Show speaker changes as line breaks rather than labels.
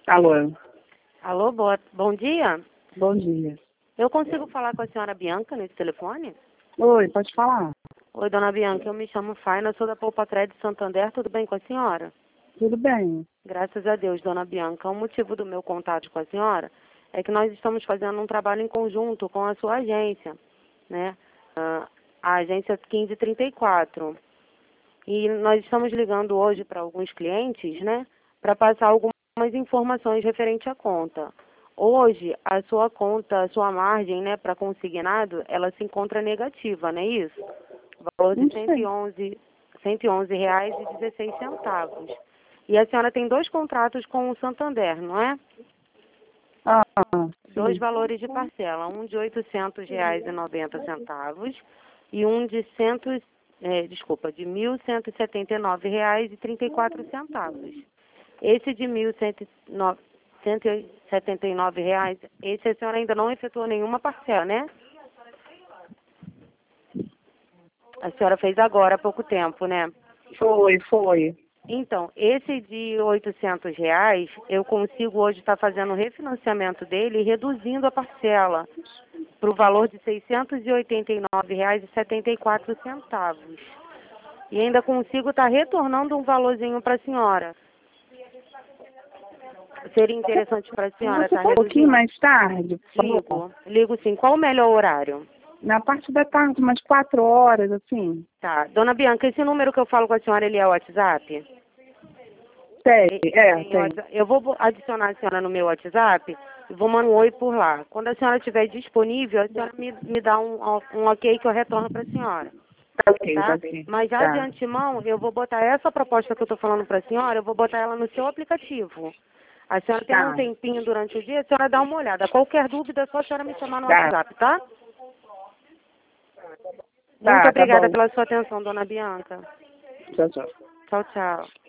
Alô,
Alô, bom dia.
bom dia.
Eu consigo falar com a senhora Bianca nesse telefone?
Oi, pode falar?
Oi, dona Bianca, eu me chamo Faina, sou da Poupa Crédito Santander, tudo bem com a senhora?
Tudo bem?
Graças a Deus, dona Bianca. O motivo do meu contato com a senhora é que nós estamos fazendo um trabalho em conjunto com a sua agência, né? A agência 1534. E nós estamos ligando hoje para alguns clientes, né? Para passar algumas informações referente à conta. Hoje, a sua conta, a sua margem, né, para consignado, ela se encontra negativa, não é isso? O valor de
Não sei.
R$ 111,16. E a senhora tem dois contratos com o Santander, não é?
Ah,
Dois
sim.
valores de parcela, um de R$ 800,90 e um de de R$ 1.179,34. Esse de R$ 1.179, esse a senhora ainda não efetuou nenhuma parcela, né? A senhora fez agora há pouco tempo, né?
Foi.
Então, esse de R$ 800, eu consigo hoje estar fazendo o refinanciamento dele e reduzindo a parcela para o valor de R$ 689,74. E ainda consigo estar retornando um valorzinho para a senhora. Seria interessante para a senhora
Você
estar
pode um pouquinho
reduzindo?
mais tarde, por favor?
Ligo sim. Qual o melhor horário?
Na parte da tarde, umas 4 horas, assim.
Tá. Dona Bianca, esse número que eu falo com a senhora, ele é o WhatsApp?
Tem,
Tem
tem.
WhatsApp. Eu vou adicionar a senhora no meu WhatsApp e vou mandar um oi por lá. Quando a senhora estiver disponível, a senhora me dá um ok que eu retorno para a senhora.
Tá ok,
Tá?
tá ok.
Mas já de
Tá.
antemão, eu vou botar essa proposta que eu estou falando para a senhora, eu vou botar ela no seu aplicativo. A senhora tem um
Tá,
tempinho durante o dia, a senhora dá uma olhada. Qualquer dúvida, é só a senhora me chamar no
tá.
WhatsApp, tá? Muito
Tá
obrigada
bom.
pela sua atenção, dona Bianca.
Tchau, tchau.
Tchau, tchau.